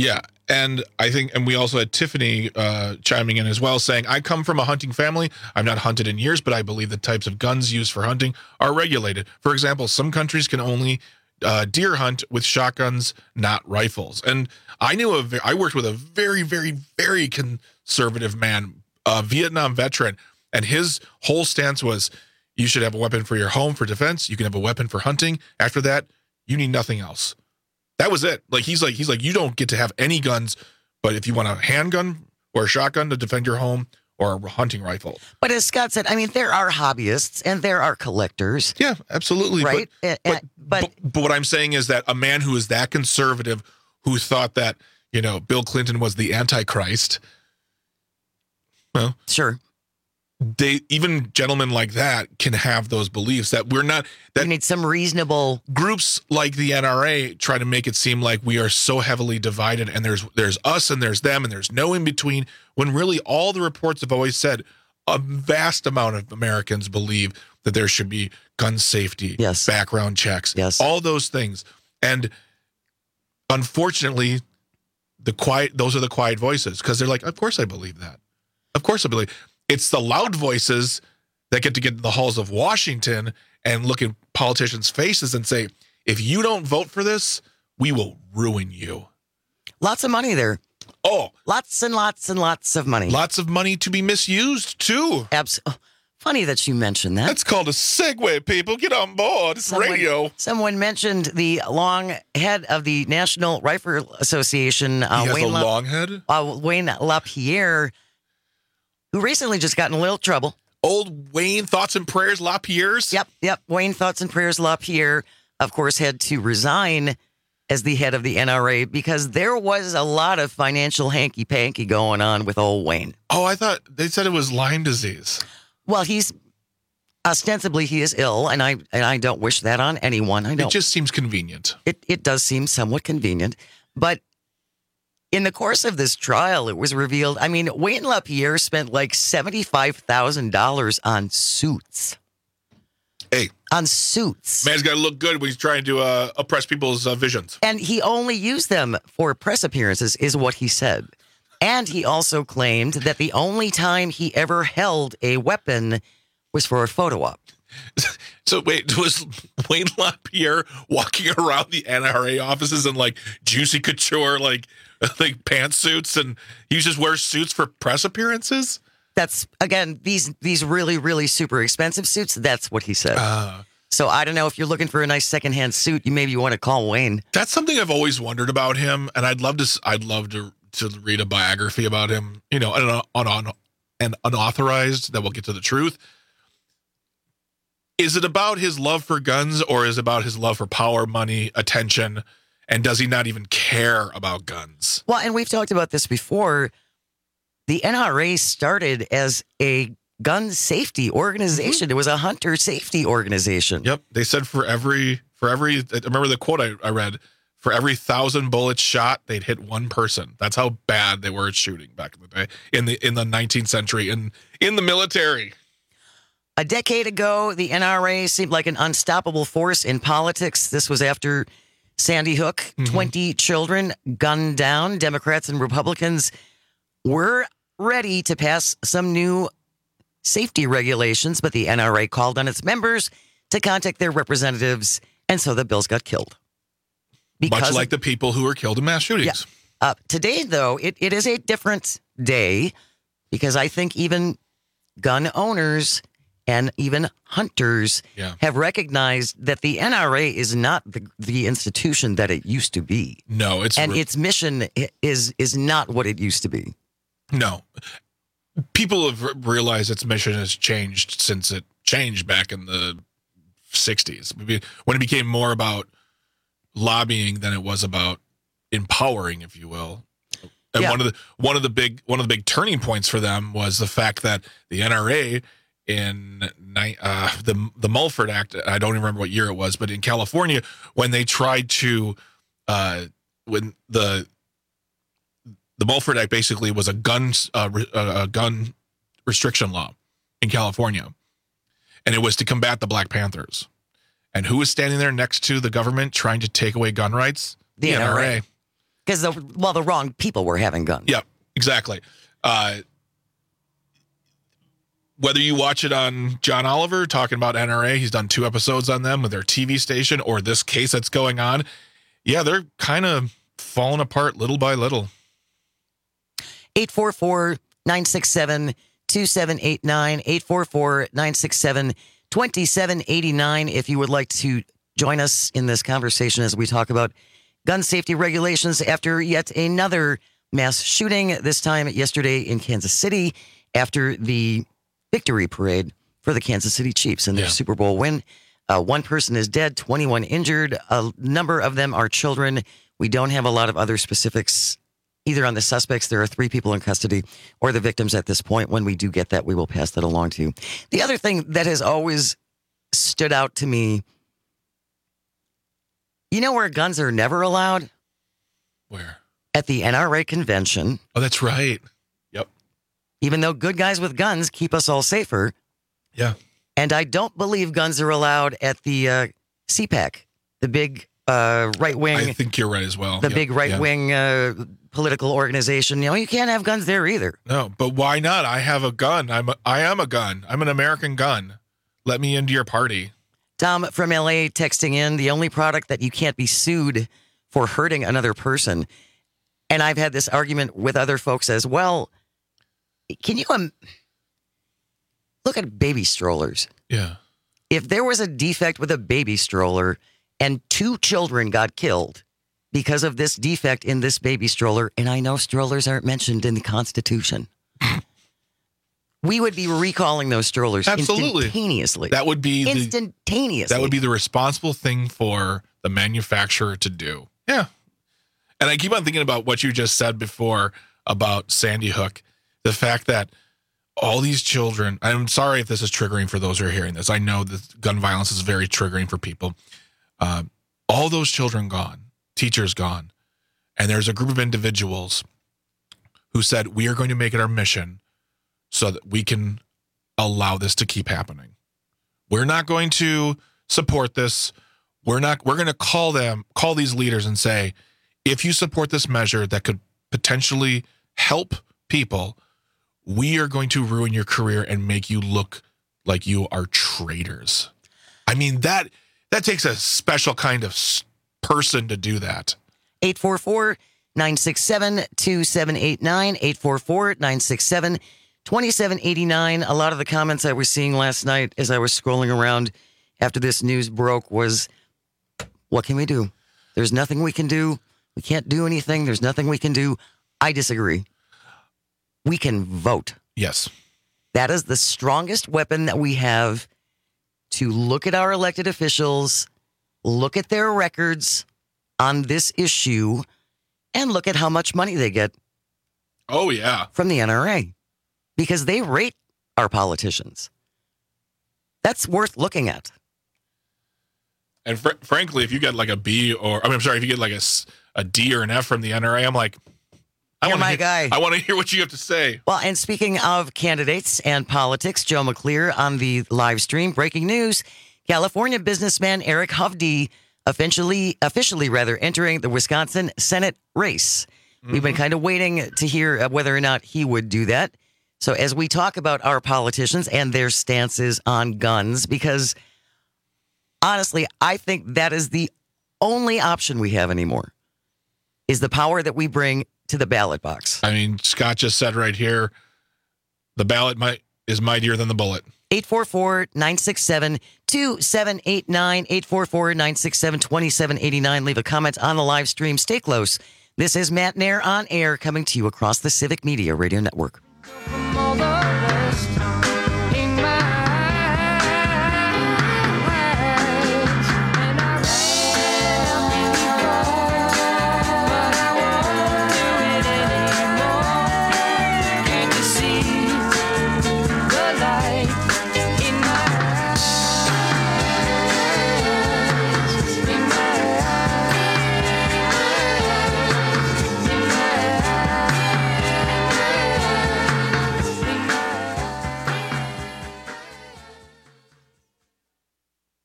And I think, and we also had Tiffany uh, chiming in as well, saying, I come from a hunting family. I've not hunted in years, but I believe the types of guns used for hunting are regulated. For example, some countries can only uh, deer hunt with shotguns, not rifles. And I knew, a, I worked with a very, very, very conservative man, a Vietnam veteran, and his whole stance was, you should have a weapon for your home for defense. You can have a weapon for hunting. After that, you need nothing else. That was it. Like he's like he's like you don't get to have any guns, but if you want a handgun or a shotgun to defend your home or a hunting rifle. But as Scott said, I mean, there are hobbyists and there are collectors. Yeah, absolutely. Right. But, uh, but, but, but what I'm saying is that a man who is that conservative, who thought that, you know, Bill Clinton was the Antichrist. Well, sure. They even gentlemen like that can have those beliefs that we're not that you need some reasonable groups like the N R A try to make it seem like we are so heavily divided and there's there's us and there's them and there's no in between, when really all the reports have always said a vast amount of Americans believe that there should be gun safety, yes, background checks, yes, all those things. And unfortunately, the quiet those are the quiet voices, because they're like, of course I believe that. Of course I believe. It's the loud voices that get to get in the halls of Washington and look in politicians' faces and say, if you don't vote for this, we will ruin you. Lots of money there. Oh. Lots and lots and lots of money. Lots of money to be misused, too. Absolutely. Funny that you mentioned that. That's called a segue, people. Get on board. It's someone, radio. Someone mentioned the long head of the National Rifle Association. Uh, he has Wayne a La- long head? Uh, Wayne LaPierre, who recently just got in a little trouble. Old Wayne Thoughts and Prayers LaPierre's? Yep, yep. Wayne Thoughts and Prayers LaPierre, of course, had to resign as the head of the N R A because there was a lot of financial hanky-panky going on with old Wayne. Oh, I thought they said it was Lyme disease. Well, he's ostensibly he is ill, and I and I don't wish that on anyone. I don't. It just seems convenient. It it does seem somewhat convenient, but in the course of this trial, it was revealed. I mean, Wayne LaPierre spent like seventy-five thousand dollars on suits. Hey, on suits. Man's got to look good when he's trying to uh, oppress people's uh, visions. And he only used them for press appearances, is what he said. And he also claimed that the only time he ever held a weapon was for a photo op. So wait, was Wayne LaPierre walking around the N R A offices in like Juicy Couture, like like pantsuits, and he just wears suits for press appearances? That's, again, these these really, really super expensive suits. That's what he said. Uh, so I don't know if you're looking for a nice secondhand suit, you maybe want to call Wayne. That's something I've always wondered about him, and I'd love to. I'd love to to read a biography about him. You know, an, an, an unauthorized that will get to the truth. Is it about his love for guns, or is it about his love for power, money, attention, and does he not even care about guns? Well, and we've talked about this before. The N R A started as a gun safety organization. Mm-hmm. It was a hunter safety organization. Yep. They said for every, for every, I remember the quote I, I read, for every thousand bullets shot, they'd hit one person. That's how bad they were at shooting back in the day, in the in the nineteenth century, in, in the military. A decade ago, the N R A seemed like an unstoppable force in politics. This was after Sandy Hook. Mm-hmm. twenty children gunned down. Democrats and Republicans were ready to pass some new safety regulations, but the N R A called on its members to contact their representatives, and so the bills got killed. Because Much like of, the people who were killed in mass shootings. Yeah. Uh, today, though, it, it is a different day because I think even gun owners and even hunters yeah. have recognized that the N R A is not the, the institution that it used to be. No, it's and re- its mission is is not what it used to be. No. People have realized its mission has changed since it changed back in the sixties. When it became more about lobbying than it was about empowering, if you will. And yeah. one of the one of the big one of the big turning points for them was the fact that the N R A in uh, the the Mulford Act, I don't even remember what year it was, but in California, when they tried to uh, when the The Mulford Act basically was a gun uh, a gun restriction law in California, and it was to combat the Black Panthers. And who was standing there next to the government trying to take away gun rights? The, the N R A. Because, the, well, the wrong people were having guns. Yep, exactly. Uh, whether you watch it on John Oliver talking about N R A, he's done two episodes on them with their T V station, or this case that's going on. Yeah, they're kind of falling apart little by little. eight four four, nine six seven, two seven eight nine, eight four four, nine six seven, two seven eight nine if you would like to join us in this conversation as we talk about gun safety regulations after yet another mass shooting, this time yesterday in Kansas City after the victory parade for the Kansas City Chiefs and their yeah. Super Bowl win. Uh, one person is dead, twenty-one injured. A number of them are children. We don't have a lot of other specifics either on the suspects. There are three people in custody or the victims at this point. When we do get that, we will pass that along to you. The other thing that has always stood out to me, you know where guns are never allowed? Where? At the N R A convention. Oh, that's right. Yep. Even though good guys with guns keep us all safer. Yeah. And I don't believe guns are allowed at the uh, C PAC, the big uh, right-wing. I think you're right as well. The yep. big right-wing yeah. uh, political organization. You know, you can't have guns there either. No, but why not? I have a gun. I'm a, I am a gun. I'm an American gun. Let me into your party. Tom from L A texting in, the only product that you can't be sued for hurting another person. And I've had this argument with other folks as well. Can you um, look at baby strollers? Yeah. If there was a defect with a baby stroller and two children got killed because of this defect in this baby stroller, and I know strollers aren't mentioned in the Constitution, we would be recalling those strollers Absolutely. instantaneously. That would be instantaneously. The, that would be the responsible thing for the manufacturer to do. Yeah. And I keep on thinking about what you just said before about Sandy Hook. The fact that all these children, I'm sorry if this is triggering for those who are hearing this. I know that gun violence is very triggering for people. Uh, all those children gone, teachers gone. And there's a group of individuals who said, we are going to make it our mission so that we can allow this to keep happening. We're not going to support this. We're not, we're going to call them, call these leaders and say, if you support this measure that could potentially help people, we are going to ruin your career and make you look like you are traitors. I mean, that that takes a special kind of person to do that. eight four four, nine six seven, two seven eight nine, eight four four, nine six seven, two seven eight nine. A lot of the comments I was seeing last night as I was scrolling around after this news broke was, what can we do? There's nothing we can do. We can't do anything. There's nothing we can do. I disagree. We can vote. Yes. That is the strongest weapon that we have to look at our elected officials, look at their records on this issue, and look at how much money they get. Oh, yeah. From the N R A. Because they rate our politicians. That's worth looking at. And fr- frankly, if you get like a B or, I mean, I'm sorry, if you get like a, a D or an F from the N R A, I'm like, I You're want my hear, guy. I want to hear what you have to say. Well, and speaking of candidates and politics, Joe McClear on the live stream. Breaking news: California businessman Eric Hovde officially, officially rather, entering the Wisconsin Senate race. Mm-hmm. We've been kind of waiting to hear whether or not he would do that. So as we talk about our politicians and their stances on guns, because honestly, I think that is the only option we have anymore, is the power that we bring to the ballot box. I mean, Scott just said right here, the ballot might, is mightier than the bullet. eight four four, nine six seven, two seven eight nine, eight four four, nine six seven, two seven eight nine. Leave a comment on the live stream. Stay close. This is Matt Nair on air, coming to you across the Civic Media Radio Network.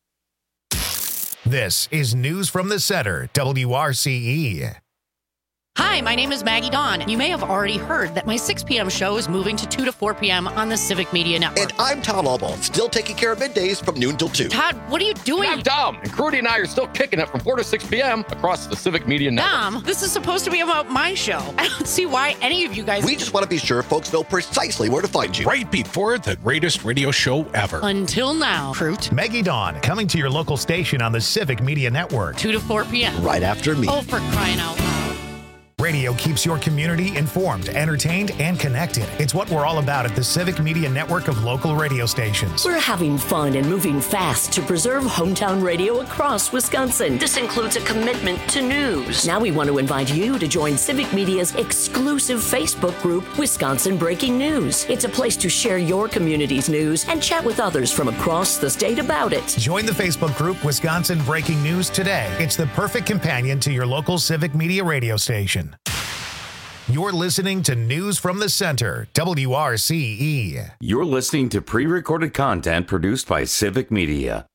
This is News from the Center, W R C E. Hi, my name is Maggie Dawn. You may have already heard that my six p.m. show is moving to two to four p.m. on the Civic Media Network. And I'm Todd Albaugh, still taking care of middays from noon till two. Todd, what are you doing? I'm Dom, and Crudy and I are still kicking it from four to six p.m. across the Civic Media Network. Dom, this is supposed to be about my show. I don't see why any of you guys... We just want to be sure folks know precisely where to find you. Right before the greatest radio show ever. Until now, Fruit. Maggie Dawn, coming to your local station on the Civic Media Network. two to four p.m. Right after me. Oh, for crying out loud. Radio keeps your community informed, entertained, and connected. It's what we're all about at the Civic Media Network of local radio stations. We're having fun and moving fast to preserve hometown radio across Wisconsin. This includes a commitment to news. Now we want to invite you to join Civic Media's exclusive Facebook group, Wisconsin Breaking News. It's a place to share your community's news and chat with others from across the state about it. Join the Facebook group Wisconsin Breaking News today. It's the perfect companion to your local Civic Media radio station. You're listening to News from the Center, W R C E. You're listening to pre-recorded content produced by Civic Media.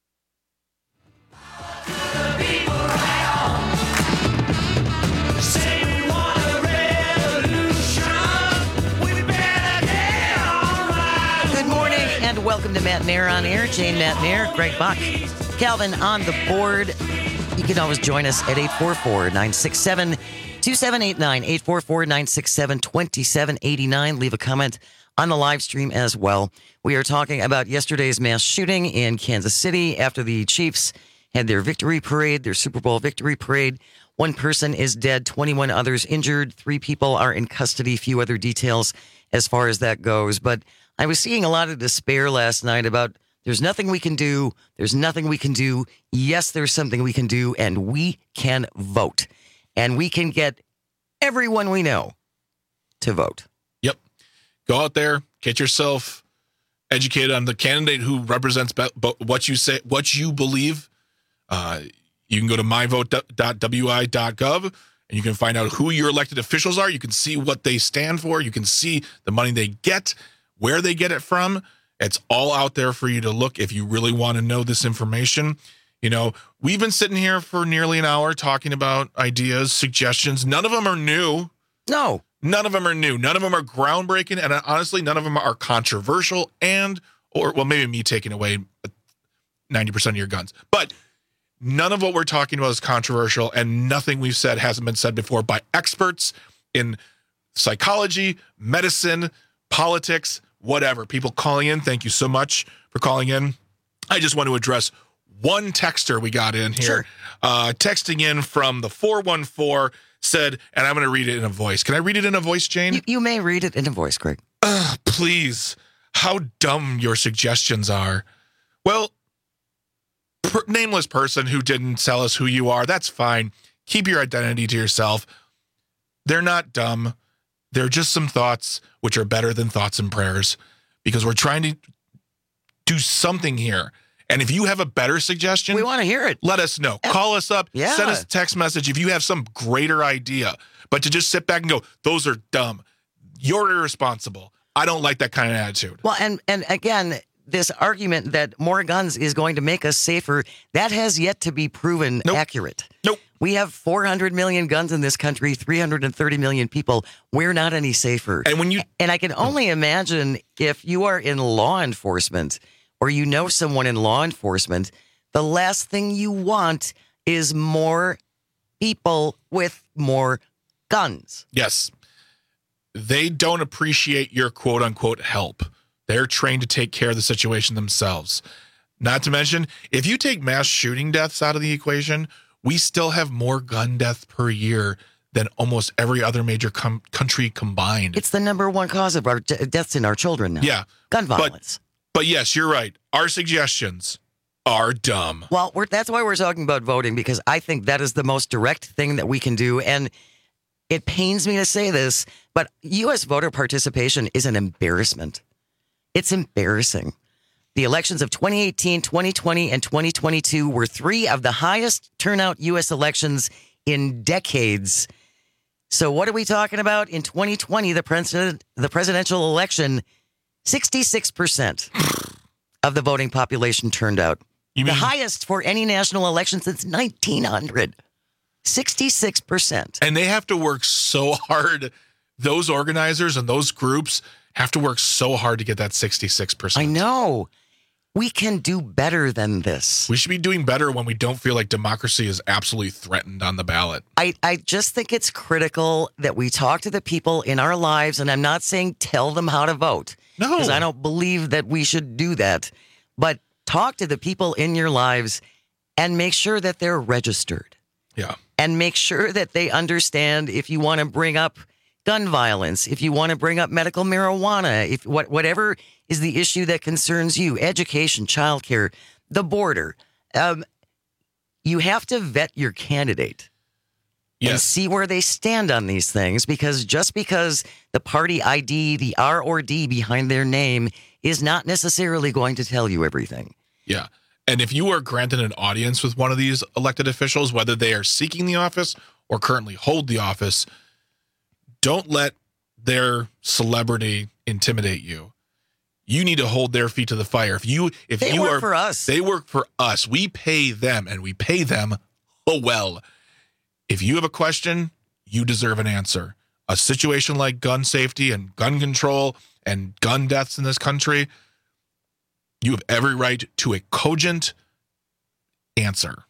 Good morning and welcome to Matt Nair on Air. Jane Matt Nair, Greg Bach, Calvin on the board. You can always join us at eight four four, nine six seven, two seven eight nine, eight four four, nine six seven, two seven eight nine. Leave a comment on the live stream as well. We are talking about yesterday's mass shooting in Kansas City after the Chiefs had their victory parade, their Super Bowl victory parade. One person is dead, twenty-one others injured. Three people are in custody. Few other details as far as that goes. But I was seeing a lot of despair last night about there's nothing we can do. There's nothing we can do. Yes, there's something we can do, and we can vote. And we can get everyone we know to vote. Yep. Go out there, get yourself educated on the candidate who represents be- what you say, what you believe. Uh, you can go to my vote dot w i dot gov and you can find out who your elected officials are. You can see what they stand for. You can see the money they get, where they get it from. It's all out there for you to look if you really want to know this information. You know, we've been sitting here for nearly an hour talking about ideas, suggestions. None of them are new. No. None of them are new. None of them are groundbreaking. And honestly, none of them are controversial and, or, well, maybe me taking away ninety percent of your guns. But none of what we're talking about is controversial, and nothing we've said hasn't been said before by experts in psychology, medicine, politics, whatever. People calling in, thank you so much for calling in. I just want to address one texter we got in here. Sure. Uh, texting in from the four one four said, and I'm going to read it in a voice. Can I read it in a voice, Jane? You, you may read it in a voice, Greg. Uh, please. How dumb your suggestions are. Well, per- nameless person who didn't tell us who you are, that's fine. Keep your identity to yourself. They're not dumb. They're just some thoughts which are better than thoughts and prayers, because we're trying to do something here. And if you have a better suggestion, we want to hear it. Let us know. Call us up. Yeah. Send us a text message if you have some greater idea. But to just sit back and go, those are dumb. You're irresponsible. I don't like that kind of attitude. Well, and and again, this argument that more guns is going to make us safer, that has yet to be proven nope. accurate. Nope. We have four hundred million guns in this country, three hundred thirty million people. We're not any safer. And when you and I can only imagine if you are in law enforcement or you know someone in law enforcement, the last thing you want is more people with more guns. Yes. They don't appreciate your quote unquote help. They're trained to take care of the situation themselves. Not to mention, if you take mass shooting deaths out of the equation, we still have more gun deaths per year than almost every other major com- country combined. It's the number one cause of our de- deaths in our children now. Yeah. Gun violence. But, but yes, you're right. Our suggestions are dumb. Well, we're, that's why we're talking about voting, because I think that is the most direct thing that we can do. And it pains me to say this, but U S voter participation is an embarrassment. It's embarrassing. The elections of twenty eighteen, twenty twenty, and twenty twenty-two were three of the highest turnout U S elections in decades. So what are we talking about? In twenty twenty, the president, the presidential election, sixty-six percent of the voting population turned out. You mean, the highest for any national election since nineteen hundred. sixty-six percent. And they have to work so hard. Those organizers and those groups have to work so hard to get that sixty-six percent. I know. We can do better than this. We should be doing better when we don't feel like democracy is absolutely threatened on the ballot. I, I just think it's critical that we talk to the people in our lives, and I'm not saying tell them how to vote. No. Because I don't believe that we should do that. But talk to the people in your lives and make sure that they're registered. Yeah. And make sure that they understand if you want to bring up gun violence, if you want to bring up medical marijuana, if what whatever is the issue that concerns you, education, childcare, the border. Um, you have to vet your candidate yes. and see where they stand on these things, because just because the party I D, the R or D behind their name is not necessarily going to tell you everything. Yeah. And if you are granted an audience with one of these elected officials, whether they are seeking the office or currently hold the office, don't let their celebrity intimidate you. You need to hold their feet to the fire. If you, if they you work are, for us. They work for us. We pay them, and we pay them oh well. If you have a question, you deserve an answer. A situation like gun safety and gun control and gun deaths in this country, you have every right to a cogent answer.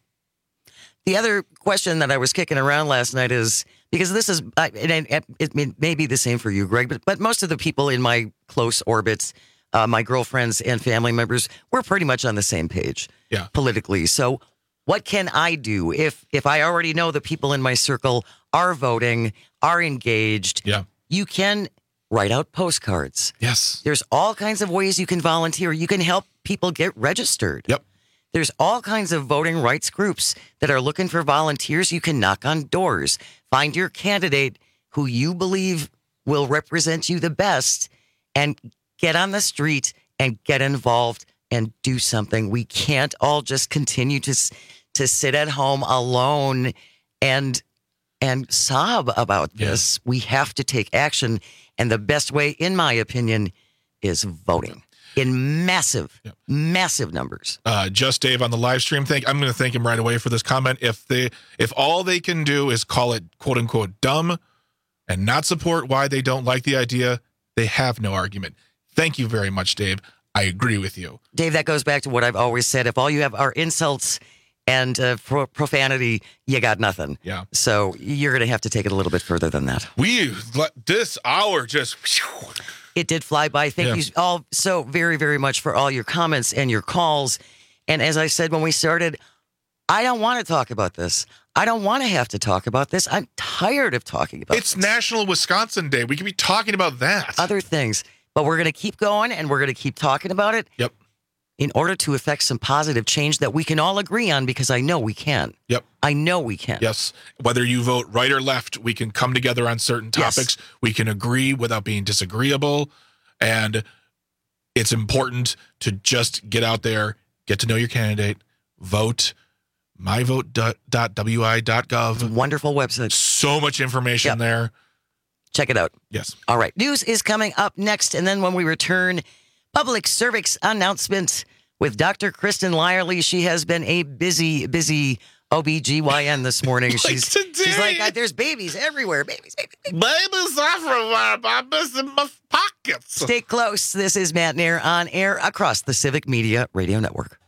The other question that I was kicking around last night is, because this is, and it may be the same for you, Greg, but, but most of the people in my close orbits, uh, my girlfriends and family members, we're pretty much on the same page yeah. politically. So what can I do if if I already know the people in my circle are voting, are engaged? Yeah. You can write out postcards. Yes. There's all kinds of ways you can volunteer. You can help people get registered. Yep. There's all kinds of voting rights groups that are looking for volunteers. You can knock on doors. Find your candidate who you believe will represent you the best and get on the street and get involved and do something. We can't all just continue to to sit at home alone and and sob about this. Yeah. We have to take action. And the best way, in my opinion, is voting. In massive, yep. massive numbers. Uh, Just Dave on the live stream. Thank, I'm going to thank him right away for this comment. If they, if all they can do is call it "quote unquote" dumb and not support why they don't like the idea, they have no argument. Thank you very much, Dave. I agree with you, Dave. That goes back to what I've always said. If all you have are insults and uh, pro- profanity, you got nothing. Yeah. So you're going to have to take it a little bit further than that. We this hour just. Whew. It did fly by. Thank yeah. you all so very, very much for all your comments and your calls. And as I said when we started, I don't want to talk about this. I don't want to have to talk about this. I'm tired of talking about it's this. It's National Wisconsin Day. We could be talking about that. Other things. But we're going to keep going, and we're going to keep talking about it. Yep. In order to effect some positive change that we can all agree on, because I know we can. Yep. I know we can. Yes. Whether you vote right or left, we can come together on certain topics. Yes. We can agree without being disagreeable. And it's important to just get out there, get to know your candidate, vote, my vote dot w i dot gov. Wonderful website. So much information yep. there. Check it out. Yes. All right. News is coming up next. And then when we return, public cervix announcement with Doctor Kristen Lyerly. She has been a busy, busy O B G Y N this morning. like she's, today. she's like, there's babies everywhere. Babies, babies, babies. Babies everywhere. Babies in my pockets. Stay close. This is Matt Nair on air across the Civic Media Radio Network.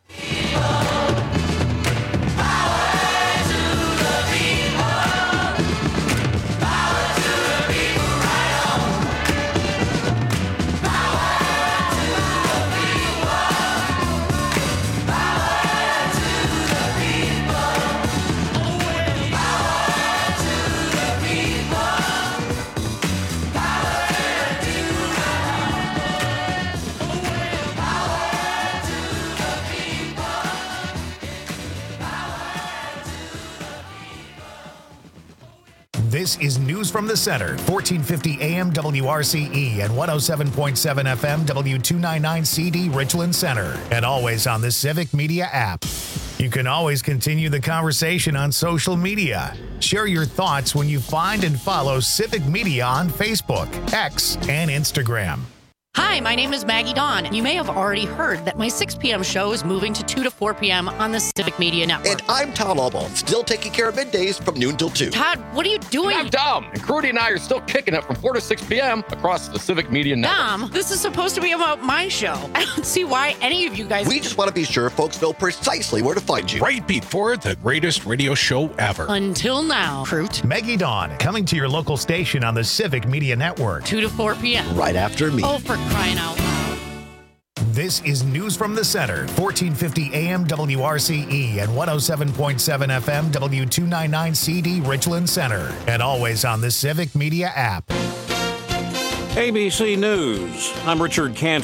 This is News from the Center, fourteen fifty A M W R C E and one oh seven point seven F M W two ninety-nine C D Richland Center, and always on the Civic Media app. You can always continue the conversation on social media. Share your thoughts when you find and follow Civic Media on Facebook, X, and Instagram. Hi, my name is Maggie Dawn. You may have already heard that my six p.m. show is moving to two to four p.m. on the Civic Media Network. And I'm Todd Albaugh, still taking care of middays from noon till two. Todd, what are you doing? And I'm Dom, and Crudy and I are still kicking it from four to six p.m. across the Civic Media Network. Dom, this is supposed to be about my show. I don't see why any of you guys... We just want to be sure folks know precisely where to find you. Right before the greatest radio show ever. Until now, Fruit. Maggie Dawn, coming to your local station on the Civic Media Network. two to four p.m. Right after me. Oh, for crying out loud. This is News from the Center, fourteen fifty A M W R C E and one oh seven point seven F M W two ninety-nine C D Richland Center. And always on the Civic Media app. A B C News. I'm Richard Cantor.